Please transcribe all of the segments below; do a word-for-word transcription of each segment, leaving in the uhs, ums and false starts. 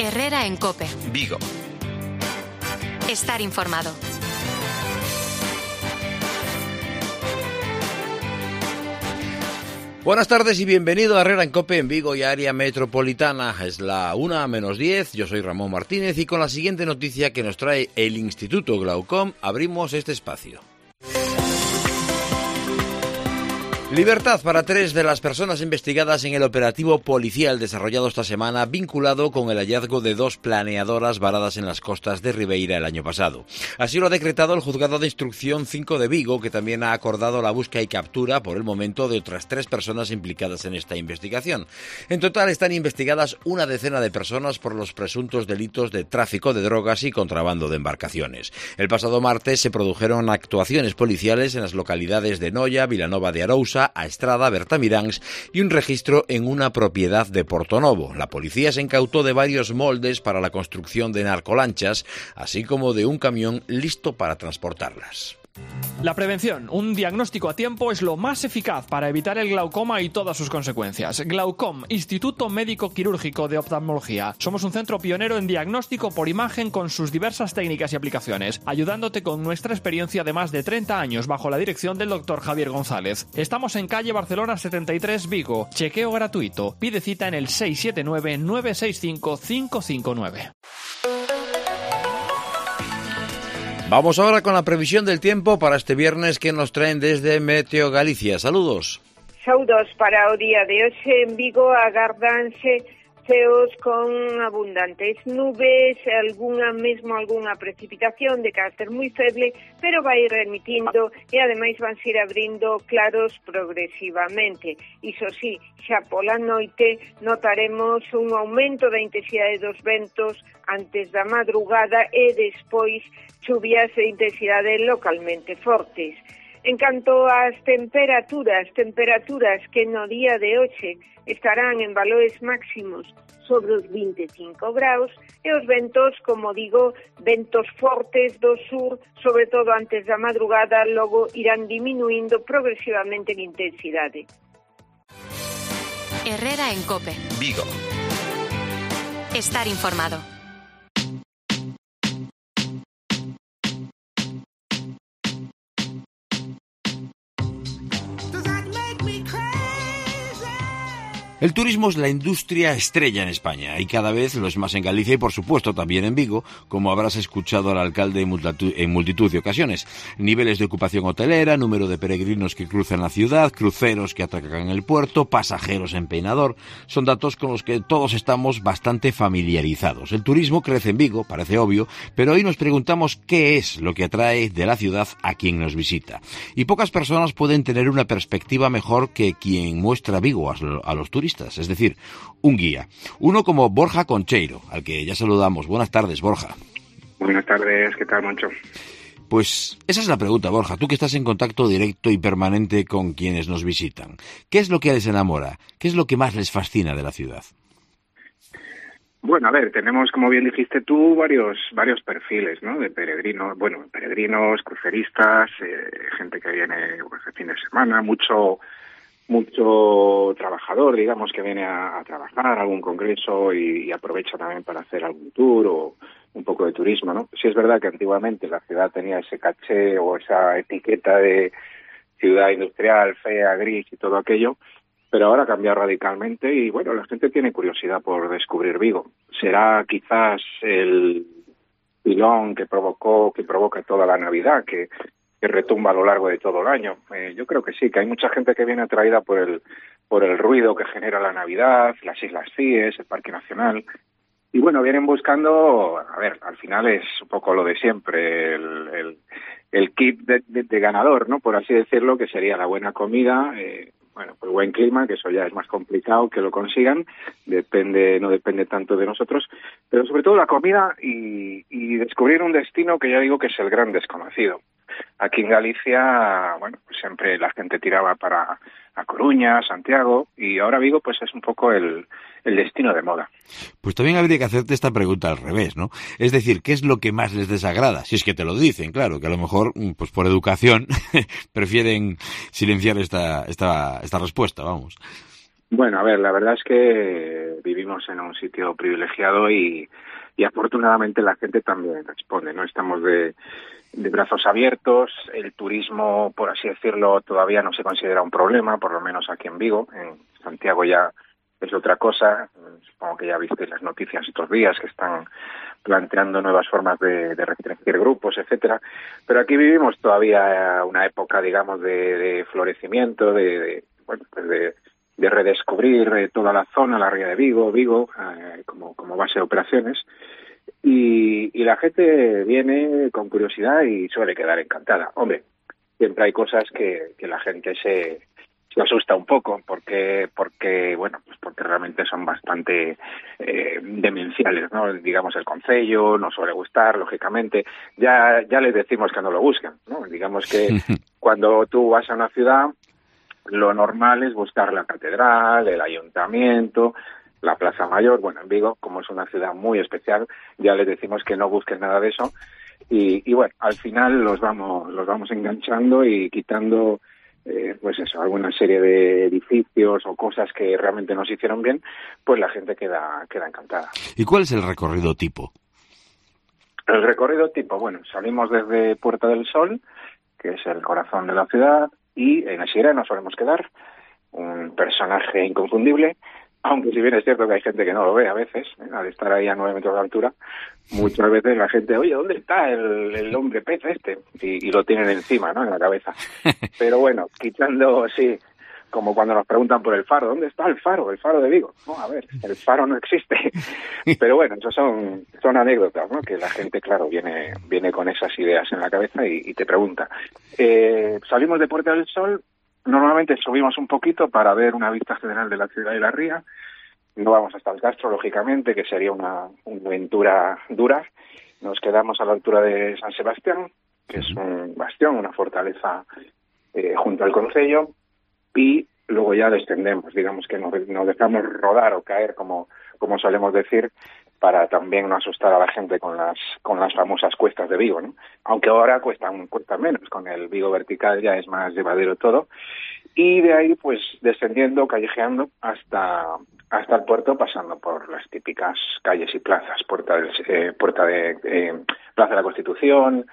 Herrera en COPE. Vigo. Estar informado. Buenas tardes y bienvenido a Herrera en COPE en Vigo y área metropolitana. Es la una menos diez, yo soy Ramón Martínez y con la siguiente noticia que nos trae el Instituto Glaucom abrimos este espacio. Libertad para tres de las personas investigadas en el operativo policial desarrollado esta semana vinculado con el hallazgo de dos planeadoras varadas en las costas de Ribeira el año pasado. Así lo ha decretado el Juzgado de Instrucción cinco de Vigo, que también ha acordado la búsqueda y captura por el momento de otras tres personas implicadas en esta investigación. En total están investigadas una decena de personas por los presuntos delitos de tráfico de drogas y contrabando de embarcaciones. El pasado martes se produjeron actuaciones policiales en las localidades de Noia, Vilanova de Arousa, a Estrada, Bertamiráns y un registro en una propiedad de Portonovo. La policía se incautó de varios moldes para la construcción de narcolanchas, así como de un camión listo para transportarlas. La prevención, un diagnóstico a tiempo, es lo más eficaz para evitar el glaucoma y todas sus consecuencias. Glaucom, Instituto Médico Quirúrgico de Oftalmología. Somos un centro pionero en diagnóstico por imagen con sus diversas técnicas y aplicaciones, ayudándote con nuestra experiencia de más de treinta años bajo la dirección del doctor Javier González. Estamos en calle Barcelona setenta y tres, Vigo. Chequeo gratuito. Pide cita en el seis siete nueve, nueve seis cinco, cinco cinco nueve. Vamos ahora con la previsión del tiempo para este viernes que nos traen desde Meteo Galicia. Saludos. Saúdos para o día de hoxe en Vigo agardanse ceos con abundantes nubes, algunha mesmo algunha precipitación de carácter moi feble, pero vai remitindo e ademais van ir abrindo claros progresivamente. Iso sí, xa pola noite notaremos un aumento da intensidade dos ventos antes da madrugada e despois chuvias de intensidade localmente fortes. En canto ás temperaturas, temperaturas que no día de hoxe estarán en valores máximos sobre os vinte e cinco graus e os ventos, como digo, ventos fortes do sur, sobre todo antes da madrugada, logo irán diminuindo progresivamente en intensidade. Herrera en COPE. Vigo. Estar informado. El turismo es la industria estrella en España y cada vez lo es más en Galicia y por supuesto también en Vigo, como habrás escuchado al alcalde en multitud de ocasiones. Niveles de ocupación hotelera, número de peregrinos que cruzan la ciudad, cruceros que atracan el puerto, pasajeros en peinador, son datos con los que todos estamos bastante familiarizados. El turismo crece en Vigo, parece obvio, pero hoy nos preguntamos qué es lo que atrae de la ciudad a quien nos visita. Y pocas personas pueden tener una perspectiva mejor que quien muestra Vigo a los turistas. Es decir, un guía. Uno como Borja Concheiro, al que ya saludamos. Buenas tardes, Borja. Buenas tardes, ¿qué tal, Moncho? Pues esa es la pregunta, Borja. Tú que estás en contacto directo y permanente con quienes nos visitan. ¿Qué es lo que les enamora? ¿Qué es lo que más les fascina de la ciudad? Bueno, a ver, tenemos, como bien dijiste tú, varios varios perfiles, ¿no? De peregrinos, bueno, peregrinos, cruceristas, eh, gente que viene pues, de fin de semana, mucho... mucho trabajador, digamos, que viene a, a trabajar a algún congreso y, y aprovecha también para hacer algún tour o un poco de turismo, ¿no? Sí es verdad que antiguamente la ciudad tenía ese caché o esa etiqueta de ciudad industrial, fea, gris y todo aquello, pero ahora ha cambiado radicalmente y, bueno, la gente tiene curiosidad por descubrir Vigo. Será quizás el pilón que provocó, que provoca toda la Navidad, que que retumba a lo largo de todo el año. Eh, yo creo que sí, que hay mucha gente que viene atraída por el por el ruido que genera la Navidad, las Islas Cíes, el Parque Nacional. Y bueno, vienen buscando, a ver, al final es un poco lo de siempre, el, el, el kit de, de, de ganador, ¿no? Por así decirlo, que sería la buena comida, eh, bueno, pues buen clima, que eso ya es más complicado que lo consigan, depende, no depende tanto de nosotros, pero sobre todo la comida y, y descubrir un destino que ya digo que es el gran desconocido. Aquí en Galicia, bueno, pues siempre la gente tiraba para A Coruña, Santiago, y ahora Vigo pues es un poco el, el destino de moda. Pues también habría que hacerte esta pregunta al revés, ¿no? Es decir, ¿qué es lo que más les desagrada? Si es que te lo dicen, claro, que a lo mejor, pues por educación, prefieren silenciar esta, esta, esta respuesta, vamos. Bueno, a ver, la verdad es que vivimos en un sitio privilegiado y, y afortunadamente la gente también responde, ¿no? Estamos de, de brazos abiertos, el turismo, por así decirlo, todavía no se considera un problema, por lo menos aquí en Vigo. En Santiago ya es otra cosa. Supongo que ya visteis las noticias estos días que están planteando nuevas formas de, de restringir grupos, etcétera. Pero aquí vivimos todavía una época, digamos, de, de florecimiento, de, de bueno, pues de, de redescubrir eh, toda la zona, la ría de Vigo, Vigo, eh, como, como base de operaciones. Y, y la gente viene con curiosidad y suele quedar encantada. Hombre, siempre hay cosas que, que la gente se, se asusta un poco porque, porque bueno, pues porque realmente son bastante eh, demenciales, ¿no? Digamos, el concello no suele gustar, lógicamente. Ya, ya les decimos que no lo busquen, ¿no? Digamos que cuando tú vas a una ciudad, lo normal es buscar la catedral, el ayuntamiento, la Plaza Mayor. Bueno, en Vigo, como es una ciudad muy especial, ya les decimos que no busquen nada de eso. Y, y bueno, al final los vamos, los vamos enganchando y quitando, eh, pues eso, alguna serie de edificios o cosas que realmente nos hicieron bien, pues la gente queda, queda encantada. ¿Y cuál es el recorrido tipo? El recorrido tipo, bueno, salimos desde Puerta del Sol, que es el corazón de la ciudad, y en Asira nos solemos quedar, un personaje inconfundible, aunque si bien es cierto que hay gente que no lo ve a veces, ¿eh? Al estar ahí a nueve metros de altura, muchas veces la gente, oye, ¿dónde está el, el hombre pez este? Y, y lo tienen encima, ¿no?, en la cabeza. Pero bueno, quitando, sí, como cuando nos preguntan por el faro, ¿dónde está el faro? El faro de Vigo. No, a ver, el faro no existe. Pero bueno, eso son, son anécdotas, ¿no?, que la gente, claro, viene, viene con esas ideas en la cabeza y, y te pregunta. Eh, salimos de Puerta del Sol. Normalmente subimos un poquito para ver una vista general de la ciudad y la ría. No vamos hasta el Castro, lógicamente, que sería una, una aventura dura. Nos quedamos a la altura de San Sebastián, que es un bastión, una fortaleza eh, junto al concello, y luego ya descendemos, digamos que nos, nos dejamos rodar o caer, como, como solemos decir, para también no asustar a la gente con las con las famosas cuestas de Vigo, ¿no? Aunque ahora cuestan, cuestan menos, con el Vigo vertical ya es más llevadero todo. Y de ahí, pues, descendiendo, callejeando, hasta hasta el puerto, pasando por las típicas calles y plazas, Puerta, del, eh, puerta de eh, Plaza de la Constitución,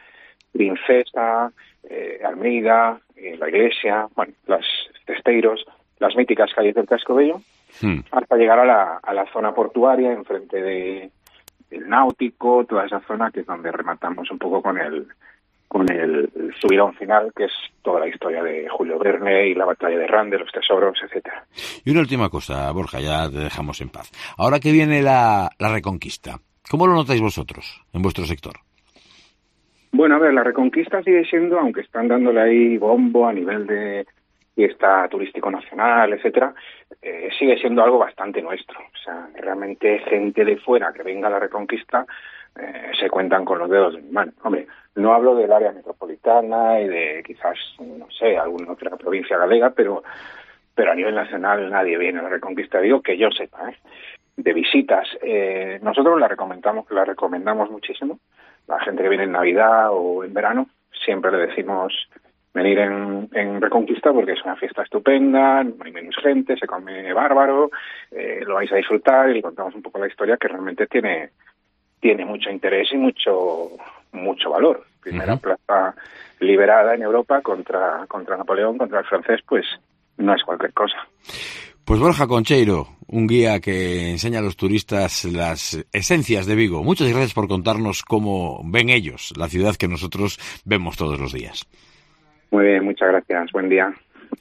Princesa, eh, Almeida, eh, la Iglesia, bueno, los Testeiros, las míticas calles del Casco Bello, Hmm. hasta llegar a la, a la zona portuaria, enfrente de, del Náutico, toda esa zona que es donde rematamos un poco con el con el, el subidón final, que es toda la historia de Julio Verne y la batalla de Rande, los tesoros, etcétera. Y una última cosa, Borja, ya te dejamos en paz. Ahora que viene la, la Reconquista, ¿cómo lo notáis vosotros en vuestro sector? Bueno, a ver, la Reconquista sigue siendo, aunque están dándole ahí bombo a nivel de fiesta turístico nacional, etcétera, eh, sigue siendo algo bastante nuestro. O sea, realmente gente de fuera que venga a la Reconquista eh, se cuentan con los dedos de mi mano. Hombre, no hablo del área metropolitana y de quizás, no sé, alguna otra provincia galega, pero pero a nivel nacional nadie viene a la Reconquista, digo que yo sepa, ¿eh? De visitas. Eh, nosotros la recomendamos, la recomendamos muchísimo. La gente que viene en Navidad o en verano, siempre le decimos venir en, en Reconquista porque es una fiesta estupenda, no hay menos gente, se come bárbaro, eh, lo vais a disfrutar, y le contamos un poco la historia, que realmente tiene tiene mucho interés y mucho mucho valor. Primera uh-huh. plaza liberada en Europa contra contra Napoleón, contra el francés, pues no es cualquier cosa. Pues Borja Concheiro, un guía que enseña a los turistas las esencias de Vigo. Muchas gracias por contarnos cómo ven ellos la ciudad que nosotros vemos todos los días. Muy bien, muchas gracias. Buen día.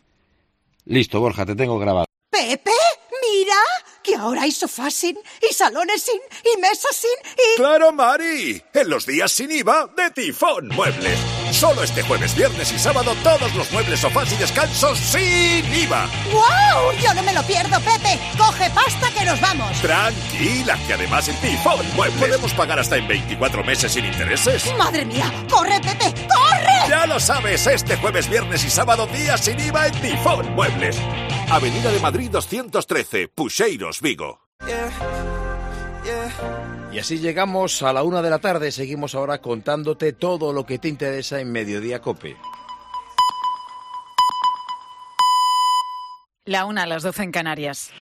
Listo, Borja, te tengo grabado. ¡Pepe! ¡Mira! Que ahora hay sofás sin, y salones sin, y mesas sin, y... ¡Claro, Mari! En los días sin I V A de Tifón Muebles. Solo este jueves, viernes y sábado, todos los muebles, sofás y descansos sin I V A. ¡Guau! Yo no me lo pierdo, Pepe. Coge pasta que nos vamos. Tranquila, que además en Tifón Muebles podemos pagar hasta en veinticuatro meses sin intereses. ¡Madre mía! ¡Corre, Pepe! ¡Corre! Ya lo sabes, este jueves, viernes y sábado, días sin I V A en Tifón Muebles. Avenida de Madrid doscientos trece, Puxeiros, Vigo. Yeah, yeah. Y así llegamos a la una de la tarde. Seguimos ahora contándote todo lo que te interesa en Mediodía Cope. La una a las doce en Canarias.